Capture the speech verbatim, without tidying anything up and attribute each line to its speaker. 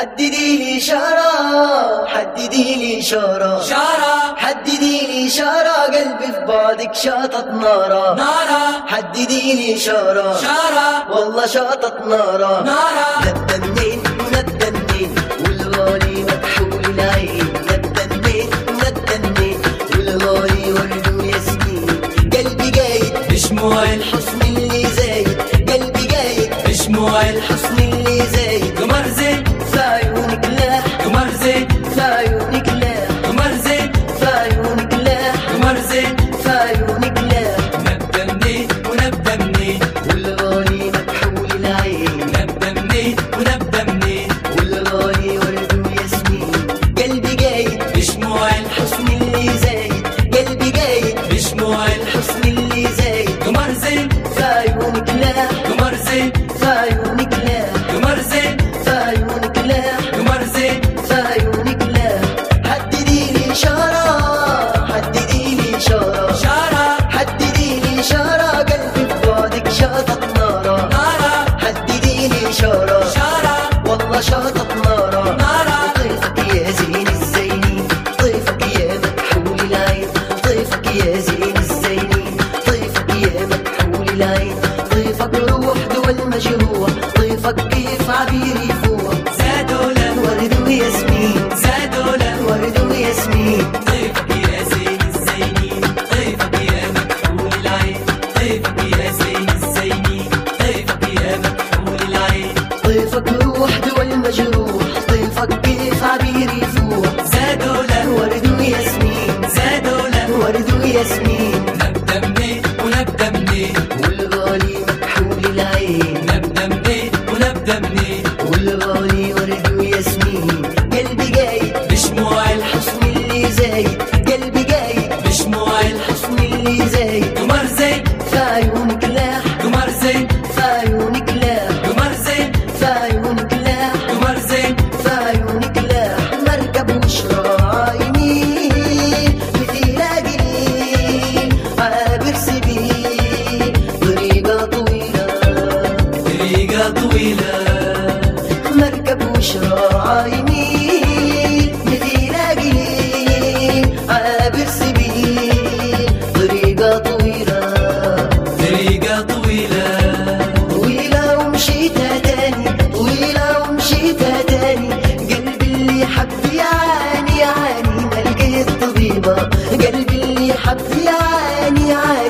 Speaker 1: حددي لي إشارة، حددي لي إشارة،
Speaker 2: شارة
Speaker 1: حددي لي إشارة، قلبي في بعدك شاطت نارة،
Speaker 2: نارة
Speaker 1: حددي لي إشارة،
Speaker 2: شارة
Speaker 1: والله شاطت نارة،
Speaker 2: نارة
Speaker 1: نبدأ منين ونبدأ منين والغالي مكحول العين، نبدأ منين ونبدأ منين والغالي ورد وياسمين، قلبي جايد
Speaker 2: بشموع
Speaker 1: الحسن اللي زايد، قلبي جايد
Speaker 2: بشموع
Speaker 1: الحسن اللي زايد،
Speaker 2: قمر زين
Speaker 1: في عيونك لاح،
Speaker 2: قمر زين
Speaker 1: في عيونك لاح،
Speaker 2: قمر زين
Speaker 1: في عيونك لاح،
Speaker 2: قمر زين
Speaker 1: في عيونك لاح،
Speaker 2: نبدأ منين ونبدأ منين
Speaker 1: والغالي مكحول العين،
Speaker 2: نبدأ منين ونبدأ منين
Speaker 1: والغالي ورد وياسمين، قلبي جايد
Speaker 2: بشموع
Speaker 1: الحسن اللي زايد، قلبي جايد
Speaker 2: بشموع
Speaker 1: الحسن اللي زايد،
Speaker 2: قمر زين
Speaker 1: في عيونك لاح،
Speaker 2: قمر زين
Speaker 1: في عيونك لاح،
Speaker 2: قمر زين
Speaker 1: في عيونك لاح،
Speaker 2: قمر زين
Speaker 1: في عيونك لاح، حددي لي إشارة، حددي لي إشارة،
Speaker 2: شارة
Speaker 1: حددي لي إشارة، قلبي في بعدك شاطت نارة،
Speaker 2: نارة
Speaker 1: حددي لي إشارة،
Speaker 2: شارة
Speaker 1: والله شاطت نارة،
Speaker 2: نارة
Speaker 1: طيفك يا زين الزينين، طيفك يا مكحول العين، طيفك يا زين الزينين، طيفك يا مكحول العين، طيفك روح دول مجروح، طيفك كيف عبير يفوح،
Speaker 2: زادوا له
Speaker 1: ورد وياسمين،
Speaker 2: زادوا له
Speaker 1: ورد وياسمين،
Speaker 2: طيفك يا زين الزينين، طيفك يا مكحول العين، طيفك يا زين الزينين، طيفك يا مكحول العين،
Speaker 1: طيفك روح دول مجروح، طيفك كيف عبير يفوح،
Speaker 2: زادوا له
Speaker 1: ورد وياسمين،
Speaker 2: زادوا له
Speaker 1: ورد وياسمين،
Speaker 2: نبدأ منين ونبدأ منين
Speaker 1: والغالي مكحول العين،
Speaker 2: نبدأ منين ونبدأ منين
Speaker 1: والغالي ورد وياسمين، قلبي جايد
Speaker 2: بشموع
Speaker 1: الحسن اللي زايد، قلبي جايد
Speaker 2: بشموع
Speaker 1: الحسن اللي زايد،
Speaker 2: قمر زين
Speaker 1: في عيونك لاح،
Speaker 2: قمر زين
Speaker 1: في عيونك لاح،
Speaker 2: قمر زين
Speaker 1: في عيونك لاح،
Speaker 2: قمر زين
Speaker 1: في عيونك لاح، مركب وشراع يمين مثيل قليل عابر سبيل طريقة طويلة،
Speaker 2: طريقة طويلة
Speaker 1: مركب وشراع يمين مثيل قليل عابر سبيل طريقة طويلة،
Speaker 2: طريقة طويلة
Speaker 1: طويلة ومشيتها تاني، طويلة ومشيتها تاني، قلبي اللي حب يعاني يعاني ما لقيت طبيبة، قلبي اللي حب يعاني يعاني